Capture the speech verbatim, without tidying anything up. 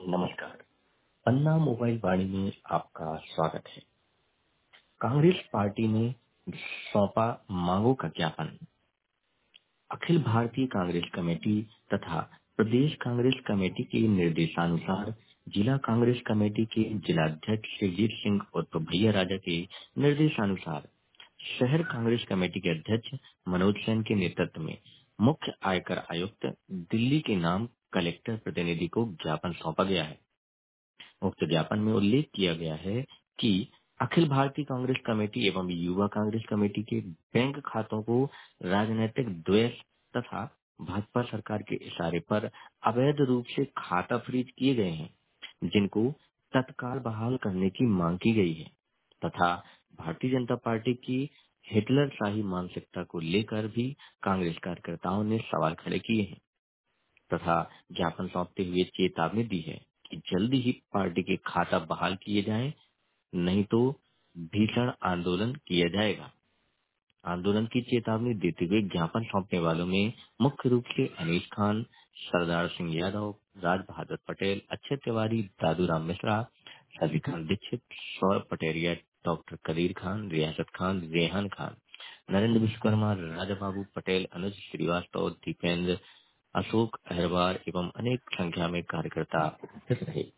नमस्कार। पन्ना मोबाइल वाणी में आपका स्वागत है। कांग्रेस पार्टी ने सौंपा मांगों का ज्ञापन। अखिल भारतीय कांग्रेस कमेटी तथा प्रदेश कांग्रेस कमेटी के निर्देशानुसार जिला कांग्रेस कमेटी के जिलाध्यक्ष शिवजीत सिंह उर्फ भैया राजा के निर्देशानुसार शहर कांग्रेस कमेटी के अध्यक्ष मनोज सेन के नेतृत्व में मुख्य आयकर आयुक्त दिल्ली के नाम कलेक्टर प्रतिनिधि को ज्ञापन सौंपा गया है। उक्त ज्ञापन में उल्लेख किया गया है कि अखिल भारतीय कांग्रेस कमेटी एवं युवा कांग्रेस कमेटी के बैंक खातों को राजनीतिक द्वेष तथा भाजपा सरकार के इशारे पर अवैध रूप से खाता फ्रीज किए गए हैं, जिनको तत्काल बहाल करने की मांग की गई है तथा भारतीय जनता पार्टी की हिटलर शाही मानसिकता को लेकर भी कांग्रेस कार्यकर्ताओं ने सवाल खड़े किए हैं तथा ज्ञापन सौंपते हुए चेतावनी दी है कि जल्दी ही पार्टी के खाता बहाल किए जाएं, नहीं तो भीषण आंदोलन किया जाएगा। आंदोलन की चेतावनी देते हुए ज्ञापन सौंपने वालों में मुख्य रूप से अनीस खान, सरदार सिंह यादव, राज बहादुर पटेल, अक्षय तिवारी, दादूराम मिश्रा, शशिकांत दीक्षित, सौरभ पटेरिया, डॉक्टर कदीर खान, रियासत खान, रेहान खान, नरेंद्र विश्वकर्मा, राजा बाबू पटेल, अनुज श्रीवास्तव, दीपेंद्र, अशोक अहरवार एवं अनेक संख्या में कार्यकर्ता उपस्थित रहे।